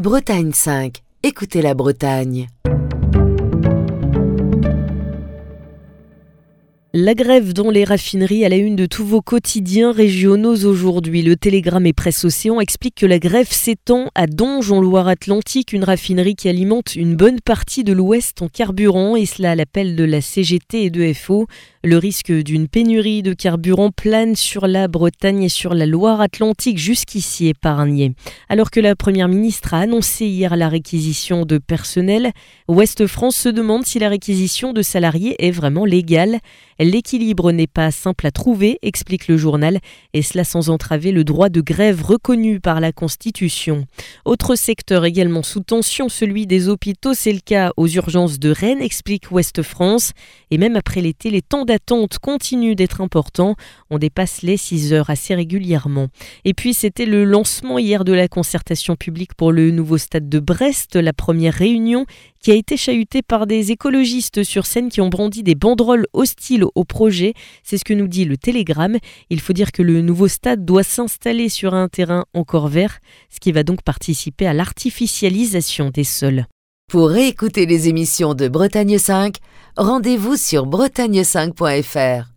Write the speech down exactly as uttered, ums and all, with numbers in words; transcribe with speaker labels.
Speaker 1: Bretagne cinq, écoutez la Bretagne.
Speaker 2: La grève dans les raffineries à la une de tous vos quotidiens régionaux aujourd'hui. Le Télégramme et Presse Océan explique que la grève s'étend à Donges en Loire-Atlantique, une raffinerie qui alimente une bonne partie de l'Ouest en carburant, et cela à l'appel de la C G T et de F O. Le risque d'une pénurie de carburant plane sur la Bretagne et sur la Loire-Atlantique, jusqu'ici épargnée. Alors que la Première ministre a annoncé hier la réquisition de personnel, Ouest France se demande si la réquisition de salariés est vraiment légale. L'équilibre n'est pas simple à trouver, explique le journal, et cela sans entraver le droit de grève reconnu par la Constitution. Autre secteur également sous tension, celui des hôpitaux, c'est le cas aux urgences de Rennes, explique Ouest France. Et même après l'été, les temps d'attente continuent d'être importants. On dépasse les six heures assez régulièrement. Et puis c'était le lancement hier de la concertation publique pour le nouveau stade de Brest, la première réunion qui a été chahutée par des écologistes sur scène qui ont brandi des banderoles hostiles au projet. C'est ce que nous dit le Télégramme. Il faut dire que le nouveau stade doit s'installer sur un terrain encore vert, ce qui va donc participer à l'artificialisation des sols.
Speaker 1: Pour réécouter les émissions de Bretagne cinq, rendez-vous sur bretagne cinq point f r.